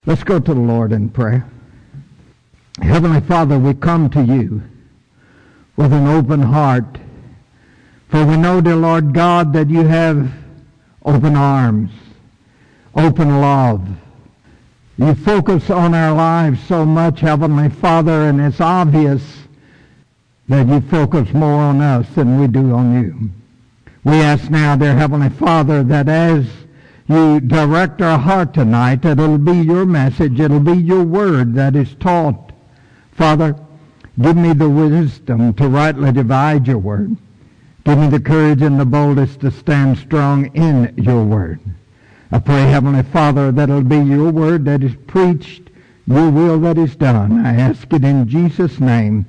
Let's go to the Lord in prayer. Heavenly Father, we come to you with an open heart, for we know, dear Lord God, that you have open arms, open love. You focus on our lives so much, Heavenly Father, and it's obvious that you focus more on us than we do on you. We ask now, dear Heavenly Father, that as you direct our heart tonight, that it'll be your message, it'll be your word that is taught. Father, give me the wisdom to rightly divide your word. Give me the courage and the boldness to stand strong in your word. I pray, Heavenly Father, that it'll be your word that is preached, your will that is done. I ask it in Jesus' name.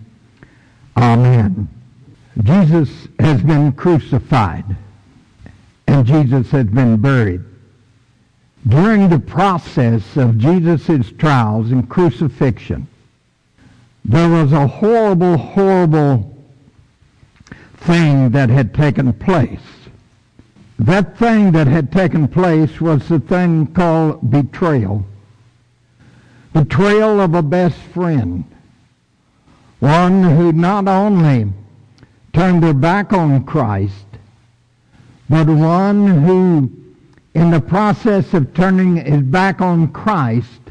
Amen. Jesus has been crucified, and Jesus has been buried. During the process of Jesus' trials and crucifixion, there was a horrible, horrible thing that had taken place. That thing that had taken place was the thing called betrayal. Betrayal of a best friend. One who not only turned their back on Christ, but one who, in the process of turning his back on Christ,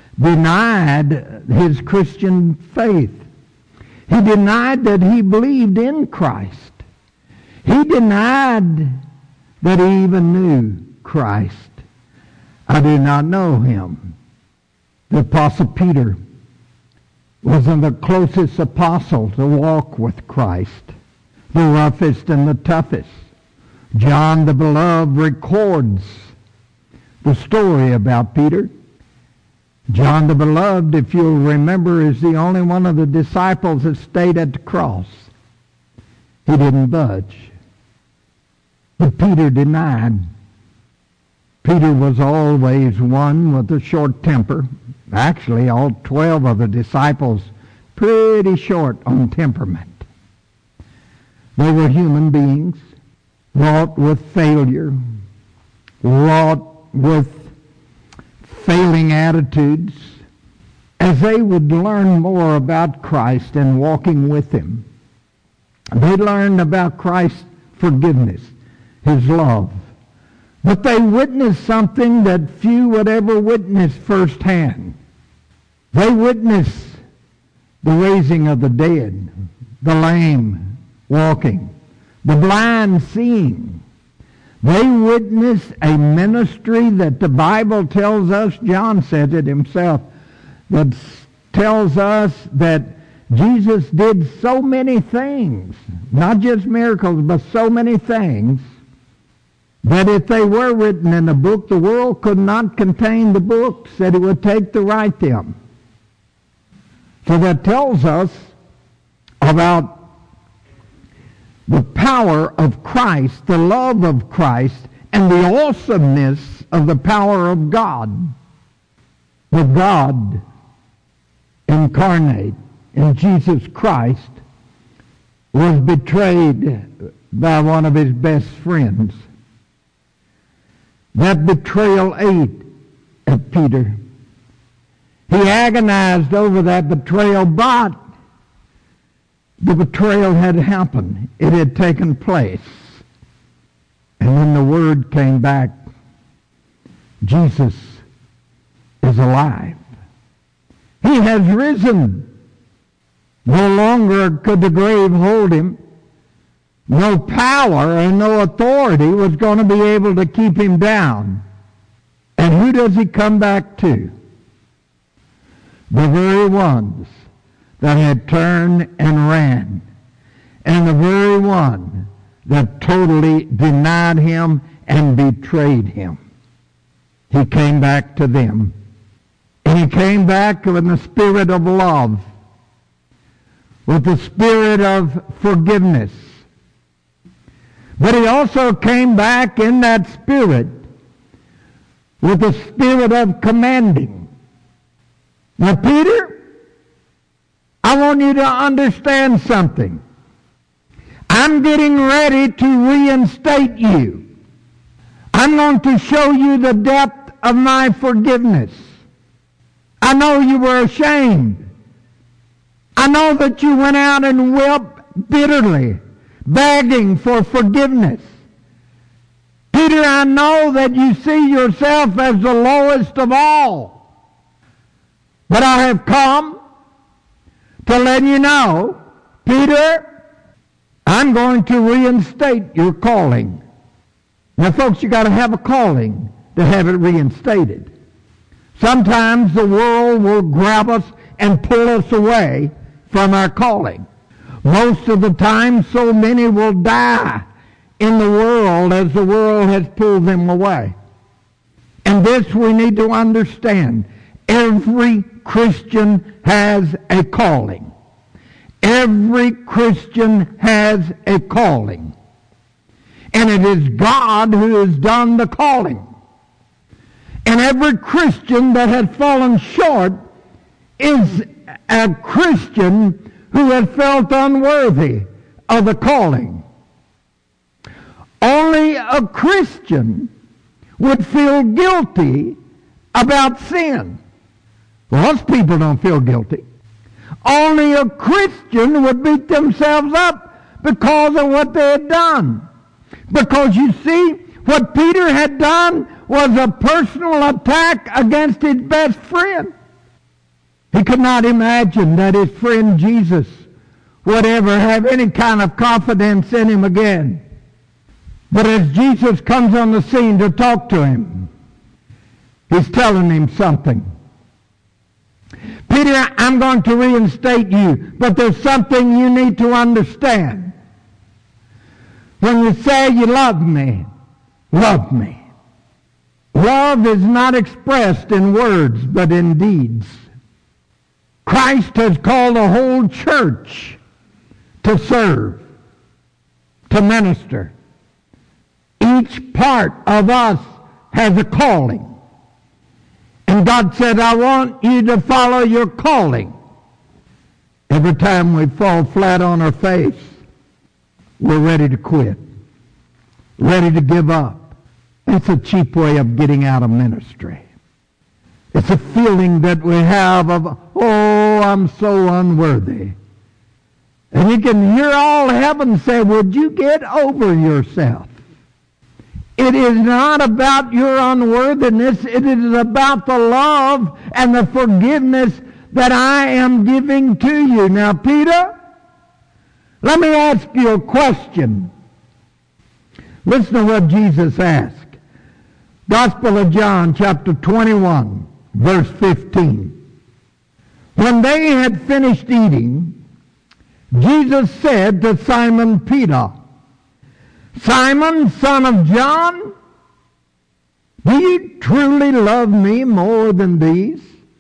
denied his Christian faith. He denied that he believed in Christ. He denied that he even knew Christ. I do not know him. The Apostle Peter was the closest apostle to walk with Christ, the roughest and the toughest. John the Beloved records the story about Peter. John the Beloved, if you'll remember, is the only one of the disciples that stayed at the cross. He didn't budge. But Peter denied. Peter was always one with a short temper. Actually, all 12 of the disciples pretty short on temperament. They were human beings, wrought with failure, wrought with failing attitudes. As they would learn more about Christ and walking with him, they learned about Christ's forgiveness, his love. But they witnessed something that few would ever witness firsthand. They witnessed the raising of the dead, the lame walking, the blind seeing. They witnessed a ministry that the Bible tells us, John says it himself, that tells us that Jesus did so many things, not just miracles, but so many things, that if they were written in a book, the world could not contain the books that it would take to write them. So that tells us about the power of Christ, the love of Christ, and the awesomeness of the power of God. The God incarnate in Jesus Christ was betrayed by one of his best friends. That betrayal ate at Peter. He agonized over that betrayal, but the betrayal had happened. It had taken place. And then the word came back, Jesus is alive. He has risen. No longer could the grave hold him. No power and no authority was going to be able to keep him down. And who does he come back to? The very ones that had turned and ran, and the very one that totally denied him and betrayed him. He came back to them. And he came back with the spirit of love, with the spirit of forgiveness. But he also came back in that spirit with the spirit of commanding. Now, Peter, I want you to understand something. I'm getting ready to reinstate you. I'm going to show you the depth of my forgiveness. I know you were ashamed. I know that you went out and wept bitterly, begging for forgiveness. Peter, I know that you see yourself as the lowest of all. But I have come to let you know, Peter, I'm going to reinstate your calling. Now, folks, you got to have a calling to have it reinstated. Sometimes the world will grab us and pull us away from our calling. Most of the time, so many will die in the world as the world has pulled them away. And this we need to understand. Every Christian has a calling. Every Christian has a calling. And it is God who has done the calling. And every Christian that has fallen short is a Christian who has felt unworthy of the calling. Only a Christian would feel guilty about sin. Most people don't feel guilty. Only a Christian would beat themselves up because of what they had done. Because you see, what Peter had done was a personal attack against his best friend. He could not imagine that his friend Jesus would ever have any kind of confidence in him again. But as Jesus comes on the scene to talk to him, he's telling him something. Peter, I'm going to reinstate you, but there's something you need to understand. When you say you love me, love me. Love is not expressed in words, but in deeds. Christ has called the whole church to serve, to minister. Each part of us has a calling. And God said, I want you to follow your calling. Every time we fall flat on our face, we're ready to quit, ready to give up. It's a cheap way of getting out of ministry. It's a feeling that we have of, oh, I'm so unworthy. And you can hear all heaven say, would you get over yourself? It is not about your unworthiness. It is about the love and the forgiveness that I am giving to you. Now, Peter, let me ask you a question. Listen to what Jesus asked. Gospel of John, chapter 21, verse 15. When they had finished eating, Jesus said to Simon Peter, Simon, son of John, do you truly love me more than these?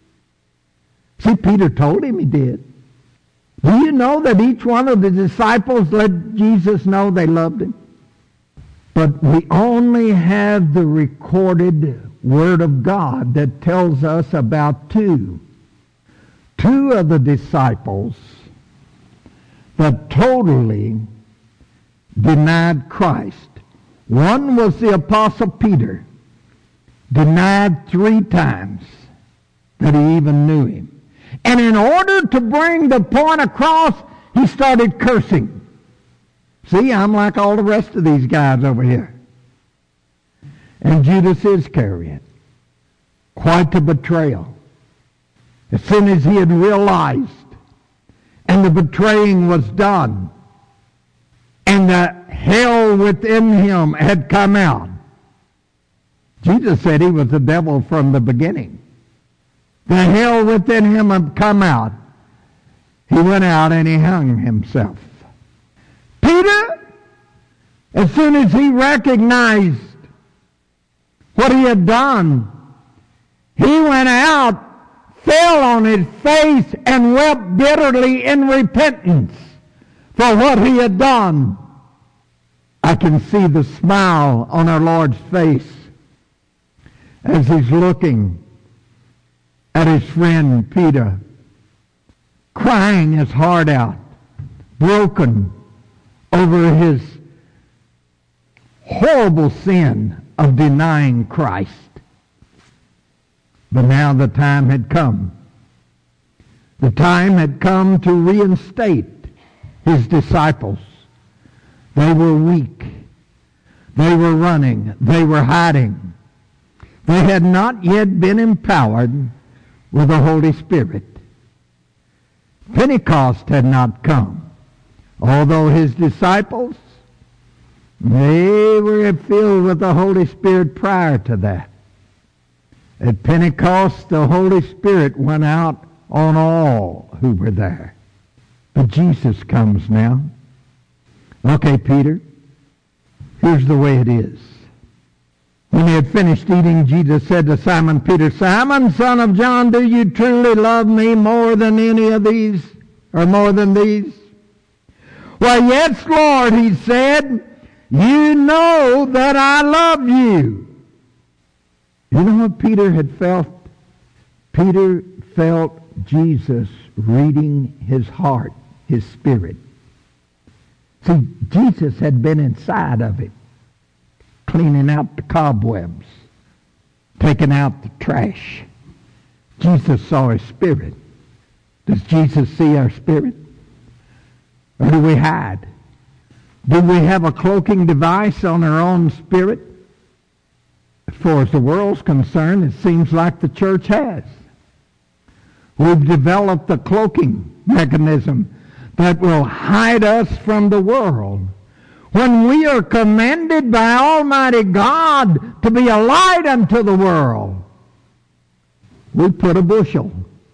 See, Peter told him he did. Do you know that each one of the disciples let Jesus know they loved him? But we only have the recorded Word of God that tells us about two. Two of the disciples that totally denied Christ. One was the Apostle Peter, denied 3 times that he even knew him. And in order to bring the point across, he started cursing. See, I'm like all the rest of these guys over here. And Judas Iscariot, quite the betrayal. As soon as he had realized, and the betraying was done, and the hell within him had come out. Jesus said he was the devil from the beginning. The hell within him had come out. He went out and he hung himself. Peter, as soon as he recognized what he had done, he went out, fell on his face, and wept bitterly in repentance for what he had done. I can see the smile on our Lord's face as he's looking at his friend Peter, crying his heart out, broken over his horrible sin of denying Christ. But now the time had come. The time had come to reinstate his disciples. They were weak. They were running. They were hiding. They had not yet been empowered with the Holy Spirit. Pentecost had not come. Although his disciples, they were filled with the Holy Spirit prior to that. At Pentecost, the Holy Spirit went out on all who were there. But Jesus comes now. Okay, Peter, here's the way it is. When they had finished eating, Jesus said to Simon Peter, Simon, son of John, do you truly love me more than any of these, or more than these? Well, yes, Lord, he said, you know that I love you. You know what Peter had felt? Peter felt Jesus reading his heart, his spirit. See, Jesus had been inside of it, cleaning out the cobwebs, taking out the trash. Jesus saw his spirit. Does Jesus see our spirit? Or do we hide? Do we have a cloaking device on our own spirit? As far as the world's concerned, it seems like the church has. We've developed a cloaking mechanism that will hide us from the world. When we are commanded by Almighty God to be a light unto the world, we put a bushel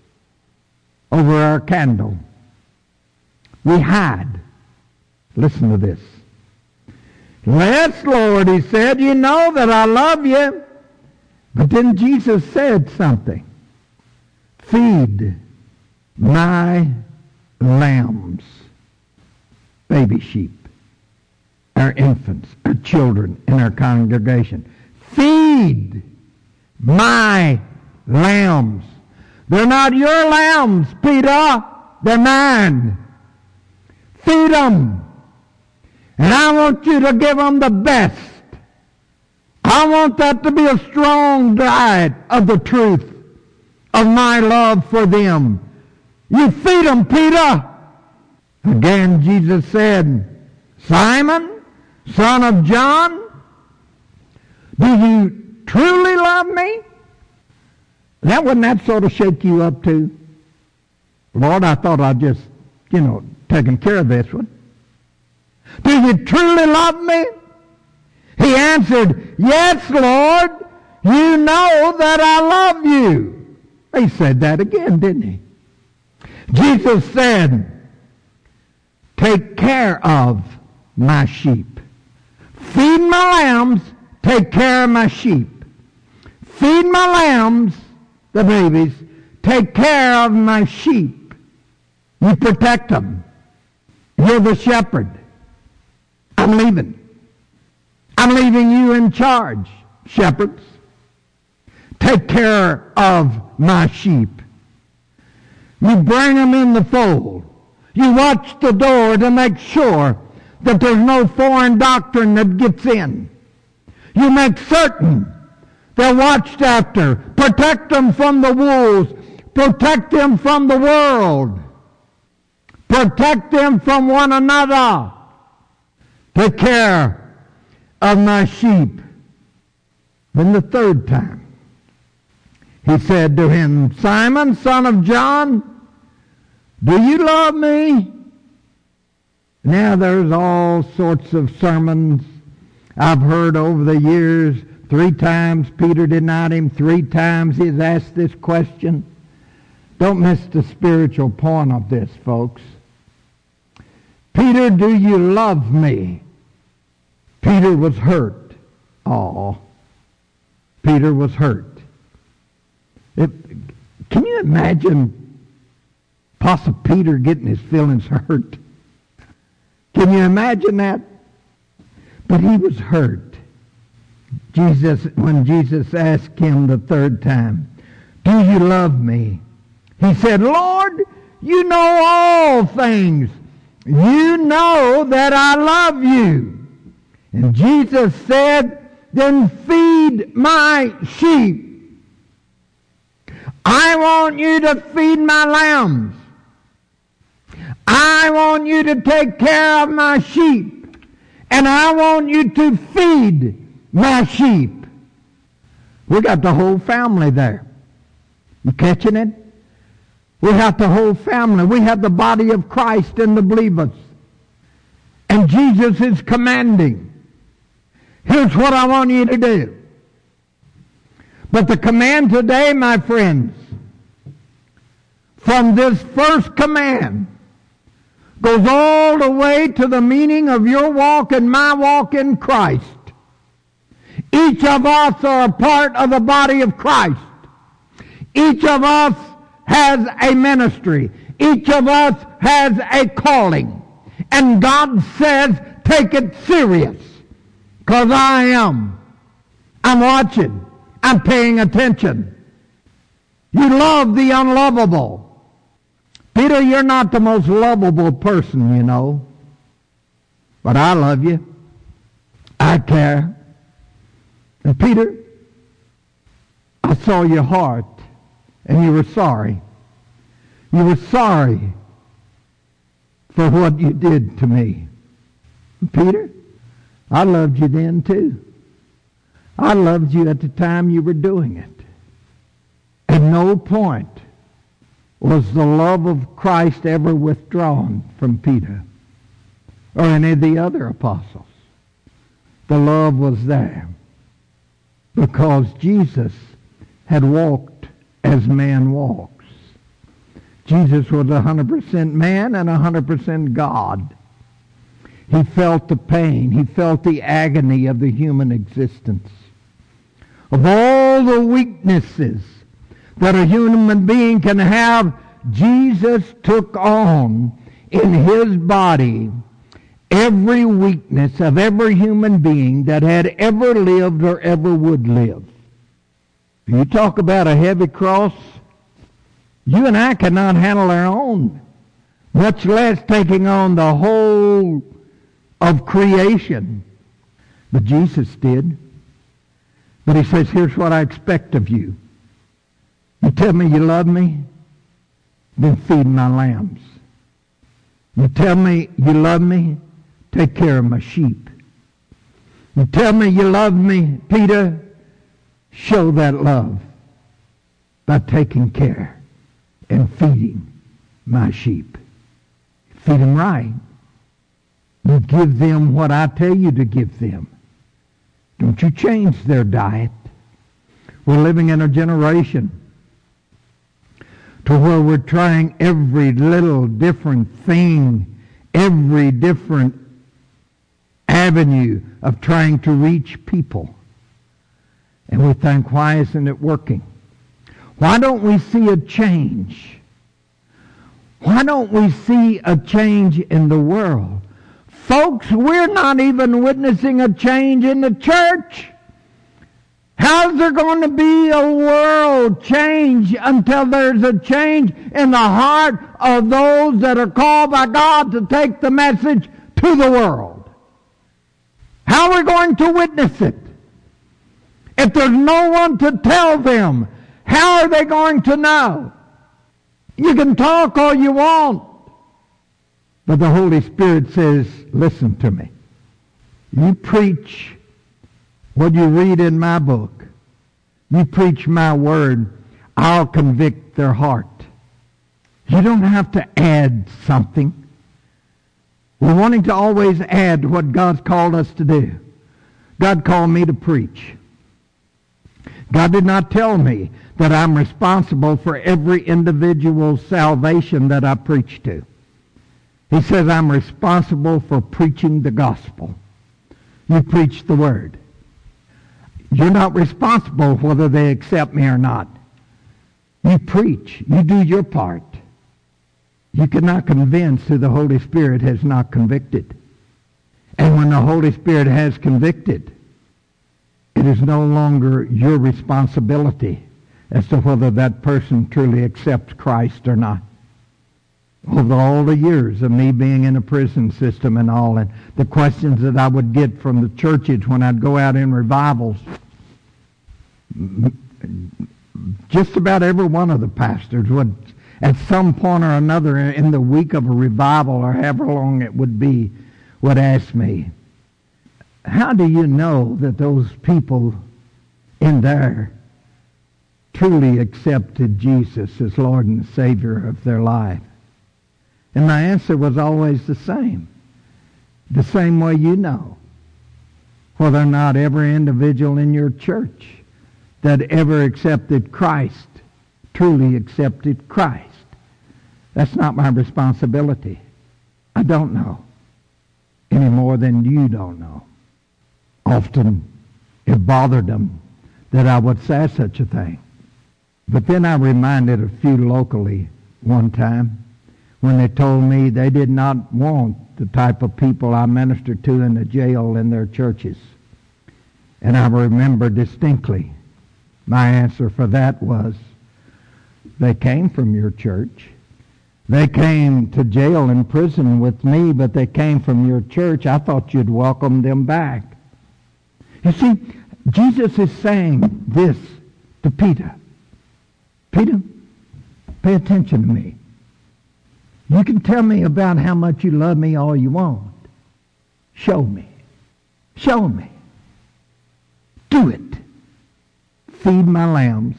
over our candle. We hide. Listen to this. Yes, Lord, he said, you know that I love you. But then Jesus said something. Feed my lambs, baby sheep, our infants, our children in our congregation. Feed my lambs. They're not your lambs, Peter. They're mine. Feed them. And I want you to give them the best. I want that to be a strong diet of the truth of my love for them. You feed them, Peter. Again, Jesus said, Simon, son of John, do you truly love me? Now, wouldn't that sort of shake you up too? Lord, I thought I'd just, taken care of this one. Do you truly love me? He answered, yes, Lord, you know that I love you. He said that again, didn't he? Jesus said, take care of my sheep. Feed my lambs, take care of my sheep. Feed my lambs, the babies, take care of my sheep. You protect them. You're the shepherd. I'm leaving. I'm leaving you in charge, shepherds. Take care of my sheep. You bring them in the fold. You watch the door to make sure that there's no foreign doctrine that gets in. You make certain they're watched after. Protect them from the wolves. Protect them from the world. Protect them from one another. Take care of my sheep. Then the third time, he said to him, Simon, son of John, do you love me? Now there's all sorts of sermons I've heard over the years. 3 times Peter denied him. 3 times he's asked this question. Don't miss the spiritual point of this, folks. Peter, do you love me? Peter was hurt. Oh, Peter was hurt. Can you imagine Apostle Peter getting his feelings hurt? Can you imagine that? But he was hurt. When Jesus asked him the 3rd time, do you love me? He said, Lord, you know all things. You know that I love you. And Jesus said, then feed my sheep. I want you to feed my lambs. I want you to take care of my sheep. And I want you to feed my sheep. We got the whole family there. You catching it? We have the whole family. We have the body of Christ in the believers. And Jesus is commanding. Here's what I want you to do. But the command today, my friends, from this first command, goes all the way to the meaning of your walk and my walk in Christ. Each of us are a part of the body of Christ. Each of us has a ministry. Each of us has a calling. And God says, take it serious. Because I'm watching. I'm paying attention. You love the unlovable. Peter, you're not the most lovable person, you know. But I love you. I care. And Peter, I saw your heart, and you were sorry. You were sorry for what you did to me. Peter, I loved you then too. I loved you at the time you were doing it. At no point was the love of Christ ever withdrawn from Peter or any of the other apostles. The love was there because Jesus had walked as man walks. Jesus was 100% man and 100% God. He felt the pain. He felt the agony of the human existence. Of all the weaknesses that a human being can have, Jesus took on in his body every weakness of every human being that had ever lived or ever would live. You talk about a heavy cross, you and I cannot handle our own, much less taking on the whole of creation. But Jesus did. But he says, here's what I expect of you. You tell me you love me, then feed my lambs. You tell me you love me, take care of my sheep. You tell me you love me, Peter, show that love by taking care and feeding my sheep. Feed them right. You give them what I tell you to give them. Don't you change their diet. We're living in a generation to where we're trying every little different thing, every different avenue of trying to reach people. And we think, why isn't it working? Why don't we see a change? Why don't we see a change in the world? Folks, we're not even witnessing a change in the church. How's there going to be a world change until there's a change in the heart of those that are called by God to take the message to the world? How are we going to witness it? If there's no one to tell them, how are they going to know? You can talk all you want. But the Holy Spirit says, listen to me. You preach what you read in my book. You preach my word. I'll convict their heart. You don't have to add something. We're wanting to always add what God's called us to do. God called me to preach. God did not tell me that I'm responsible for every individual's salvation that I preach to. He says I'm responsible for preaching the gospel. You preach the word. You're not responsible whether they accept me or not. You preach. You do your part. You cannot convince who the Holy Spirit has not convicted. And when the Holy Spirit has convicted, it is no longer your responsibility as to whether that person truly accepts Christ or not. Over all the years of me being in a prison system and all, and the questions that I would get from the churches when I'd go out in revivals, just about every one of the pastors would, at some point or another in the week of a revival or however long it would be, would ask me, how do you know that those people in there truly accepted Jesus as Lord and Savior of their life? And my answer was always the same way you know whether or not every individual in your church that ever accepted Christ truly accepted Christ. That's not my responsibility. I don't know any more than you don't know. Often it bothered them that I would say such a thing. But then I reminded a few locally one time when they told me they did not want the type of people I ministered to in the jail in their churches. And I remember distinctly my answer for that was, they came from your church. They came to jail and prison with me, but they came from your church. I thought you'd welcome them back. You see, Jesus is saying this to Peter. Peter, pay attention to me. You can tell me about how much you love me all you want. Show me. Show me. Do it. Feed my lambs.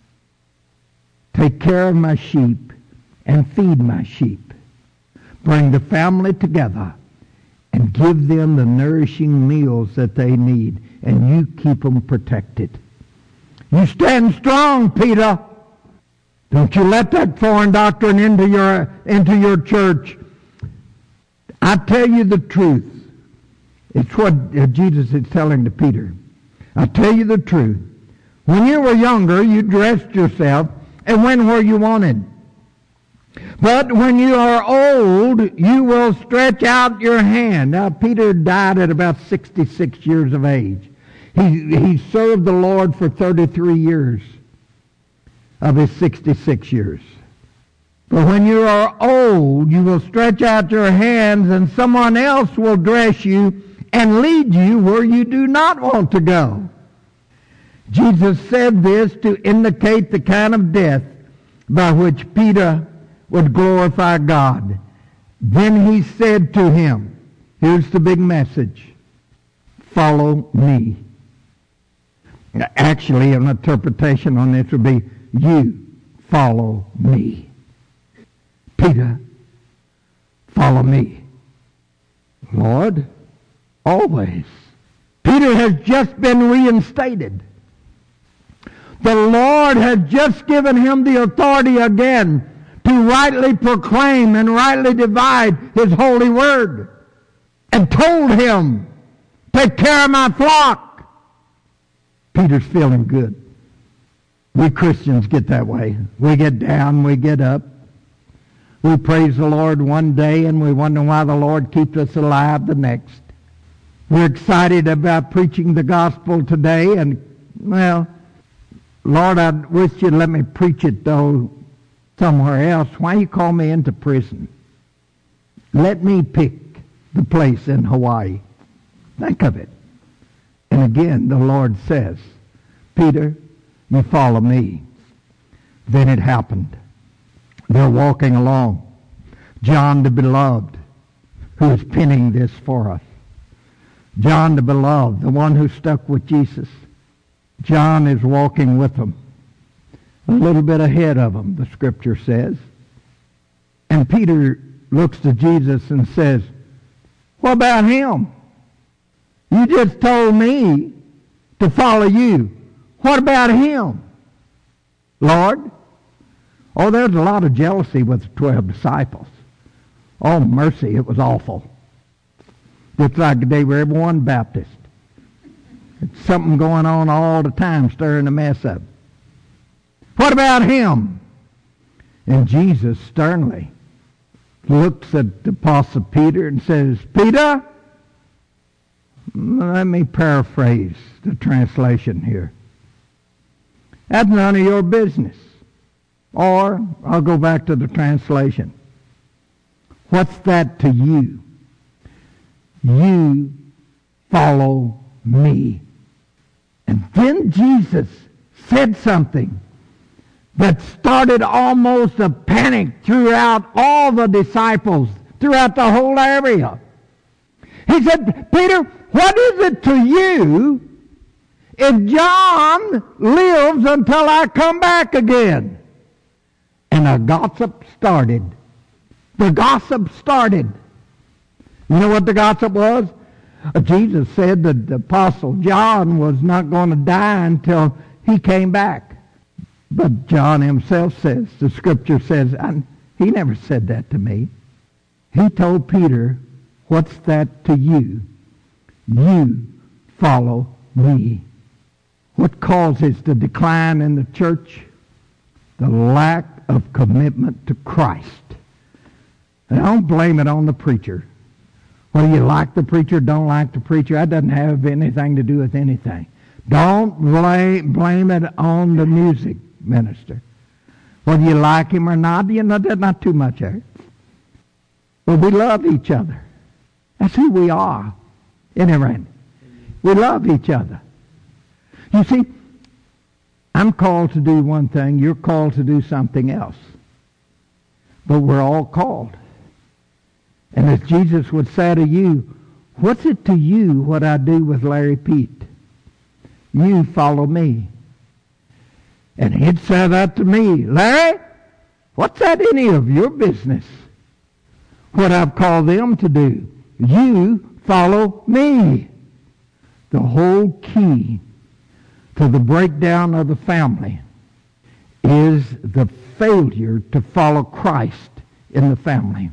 Take care of my sheep and feed my sheep. Bring the family together and give them the nourishing meals that they need, and you keep them protected. You stand strong, Peter. Don't you let that foreign doctrine into your church. I tell you the truth. It's what Jesus is telling to Peter. I tell you the truth. When you were younger, you dressed yourself and went where you wanted. But when you are old, you will stretch out your hand. Now, Peter died at about 66 years of age. He served the Lord for 33 years of his 66 years. But when you are old, you will stretch out your hands and someone else will dress you and lead you where you do not want to go. Jesus said this to indicate the kind of death by which Peter would glorify God. Then he said to him, here's the big message, follow me. Actually, an interpretation on this would be, you follow me. Peter, follow me. Lord, always. Peter has just been reinstated. The Lord had just given him the authority again to rightly proclaim and rightly divide his holy word, and told him, take care of my flock. Peter's feeling good. We Christians get that way. We get down, we get up. We praise the Lord one day and we wonder why the Lord keeps us alive the next. We're excited about preaching the gospel today, and, well, Lord, I wish you'd let me preach it, though, somewhere else. Why you call me into prison? Let me pick the place in Hawaii. Think of it. And again, the Lord says, Peter, you follow me. Then it happened. They're walking along. John the Beloved, who is penning this for us. John the Beloved, the one who stuck with Jesus. John is walking with them, a little bit ahead of them, the scripture says. And Peter looks to Jesus and says, what about him? You just told me to follow you. What about him, Lord? Oh, there's a lot of jealousy with the 12 disciples. Oh, mercy, it was awful. Just like they were everyone Baptist. It's something going on all the time, stirring the mess up. What about him? And Jesus sternly looks at the Apostle Peter and says, Peter, let me paraphrase the translation here. That's none of your business. Or, I'll go back to the translation. What's that to you? You follow me. And then Jesus said something that started almost a panic throughout all the disciples, throughout the whole area. He said, Peter, what is it to you if John lives until I come back again? And a gossip started. The gossip started. You know what the gossip was? Jesus said that the Apostle John was not going to die until he came back. But John himself says, the Scripture says, he never said that to me. He told Peter, what's that to you? You follow me. What causes the decline in the church? The lack of commitment to Christ. And I don't blame it on the preacher. Whether you like the preacher, don't like the preacher, that doesn't have anything to do with anything. Don't blame it on the music minister. Whether you like him or not, you know, there's not too much there. But we love each other. That's who we are. Isn't it right? We love each other. You see, I'm called to do one thing, you're called to do something else. But we're all called. And as Jesus would say to you, what's it to you what I do with Larry Pete? You follow me. And he'd say that to me, Larry, what's that any of your business? What I've called them to do. You follow me. The whole key to the breakdown of the family is the failure to follow Christ in the family.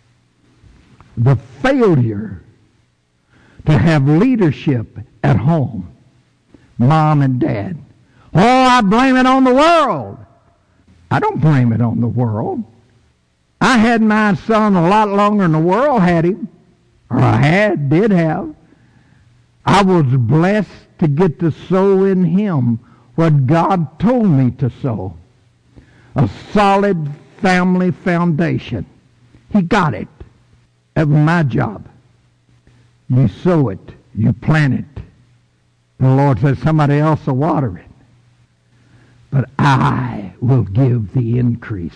The failure to have leadership at home, mom and dad. Oh, I blame it on the world. I don't blame it on the world. I had my son a lot longer than the world had him, or did have. I was blessed to get to sow in him what God told me to sow. A solid family foundation. He got it. That was my job. You sow it. You plant it. The Lord says somebody else will water it. But I will give the increase.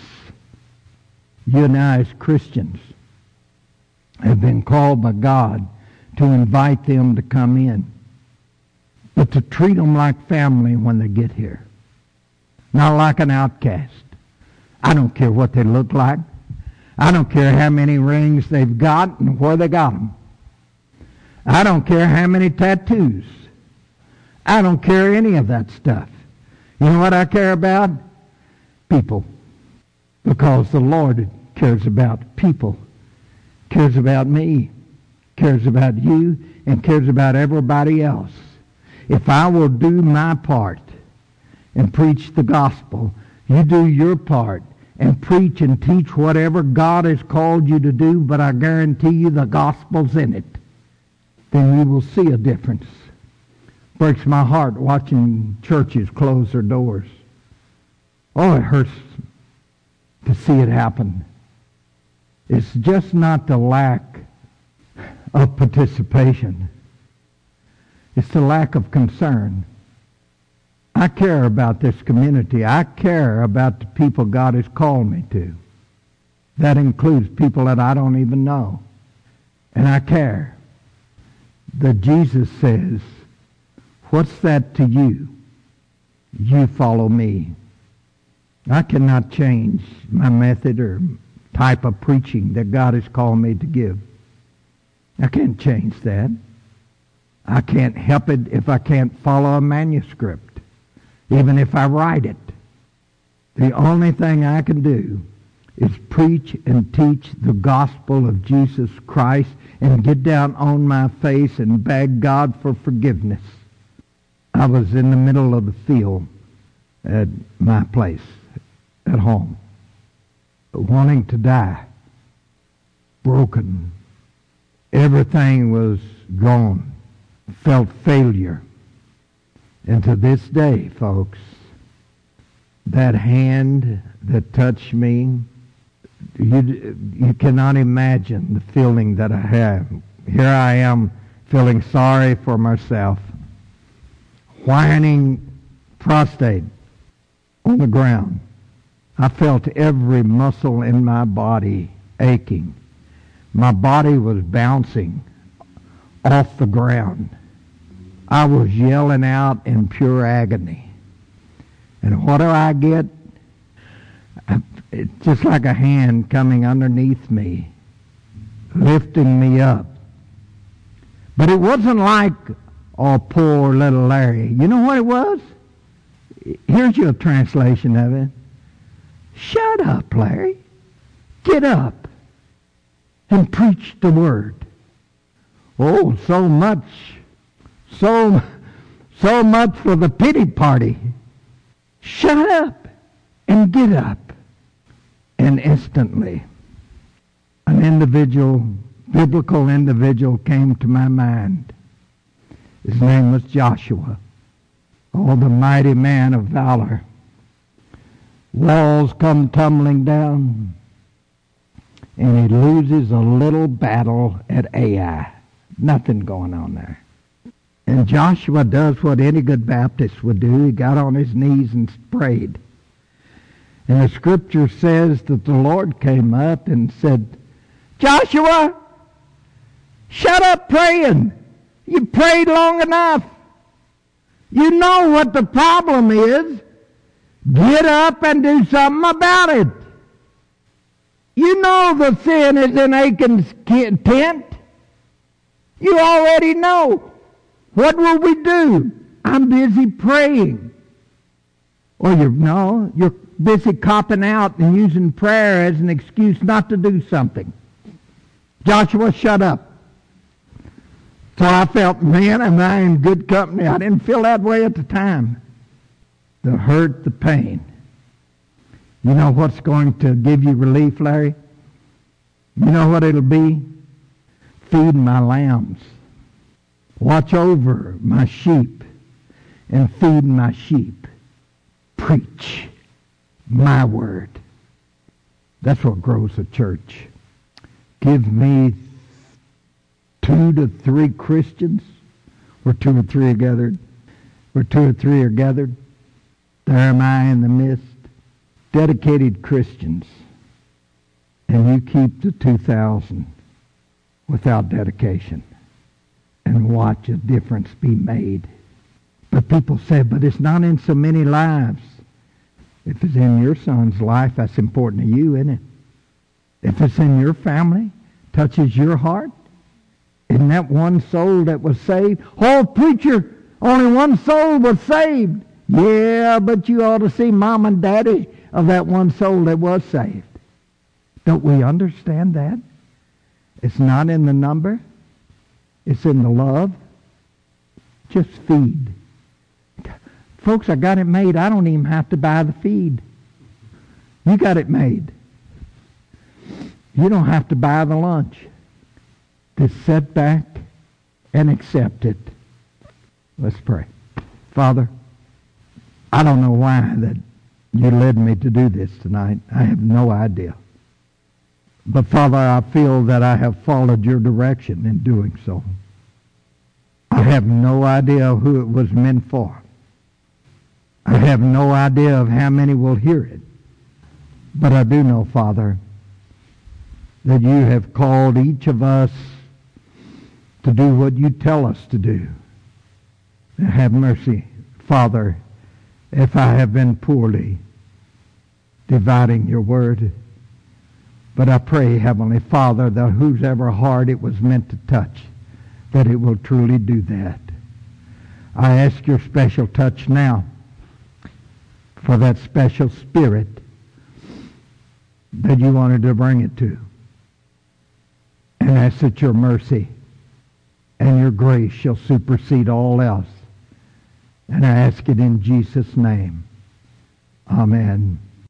You and I as Christians have been called by God to invite them to come in. But to treat them like family when they get here. Not like an outcast. I don't care what they look like. I don't care how many rings they've got and where they got them. I don't care how many tattoos. I don't care any of that stuff. You know what I care about? People. Because the Lord cares about people. Cares about me. Cares about you. And cares about everybody else. If I will do my part and preach the gospel, you do your part and preach and teach whatever God has called you to do, but I guarantee you the gospel's in it, then you will see a difference. Breaks my heart watching churches close their doors. Oh, it hurts to see it happen. It's just not the lack of participation. It's the lack of concern. I care about this community. I care about the people God has called me to. That includes people that I don't even know. And I care. That Jesus says, what's that to you? You follow me. I cannot change my method or type of preaching that God has called me to give. I can't change that. I can't help it if I can't follow a manuscript, even if I write it. The only thing I can do is preach and teach the gospel of Jesus Christ and get down on my face and beg God for forgiveness. I was in the middle of the field at my place at home, wanting to die, broken. Everything was gone. Felt failure. And to this day, folks, that hand that touched me, you cannot imagine the feeling that I have. Here I am feeling sorry for myself, whining prostate on the ground. I felt every muscle in my body aching. My body was bouncing off the ground. I was yelling out in pure agony. And what do I get? It's just like a hand coming underneath me, lifting me up. But it wasn't like, oh, poor little Larry. You know what it was? Here's your translation of it. Shut up, Larry. Get up and preach the word. Oh, so much for the pity party. Shut up and get up. And instantly, an biblical individual came to my mind. His name was Joshua. Oh, the mighty man of valor. Walls come tumbling down, and he loses a little battle at Ai. Nothing going on there. And Joshua does what any good Baptist would do. He got on his knees and prayed. And the scripture says that the Lord came up and said, Joshua, shut up praying. You prayed long enough. You know what the problem is. Get up and do something about it. You know the sin is in Achan's tent. You already know. What will we do? I'm busy praying. Or you're busy copping out and using prayer as an excuse not to do something. Joshua, shut up. So I felt, man, am I in good company? I didn't feel that way at the time. The hurt, the pain. You know what's going to give you relief, Larry? You know what it'll be? Feed my lambs. Watch over my sheep and feed my sheep. Preach my word. That's what grows a church. Give me 2 to 3 Christians where 2 or 3 are gathered. Where 2 or 3 are gathered, there am I in the midst. Dedicated Christians. And you keep the 2,000 without dedication. And watch a difference be made. But people say, but it's not in so many lives. If it's in your son's life, that's important to you, isn't it? If it's in your family, touches your heart, isn't that one soul that was saved? Oh, preacher, only one soul was saved. Yeah, but you ought to see mom and daddy of that one soul that was saved. Don't we understand that? It's not in the number. It's in the love. Just feed. Folks, I got it made. I don't even have to buy the feed. You got it made. You don't have to buy the lunch. Just sit back and accept it. Let's pray. Father, I don't know why that you led me to do this tonight. I have no idea. But Father, I feel that I have followed your direction in doing so. I have no idea who it was meant for. I have no idea of how many will hear it. But I do know, Father, that you have called each of us to do what you tell us to do. Have mercy, Father, if I have been poorly dividing your word. But I pray, Heavenly Father, that whosever heart it was meant to touch, that it will truly do that. I ask your special touch now for that special spirit that you wanted to bring it to. And ask that your mercy and your grace shall supersede all else. And I ask it in Jesus' name. Amen.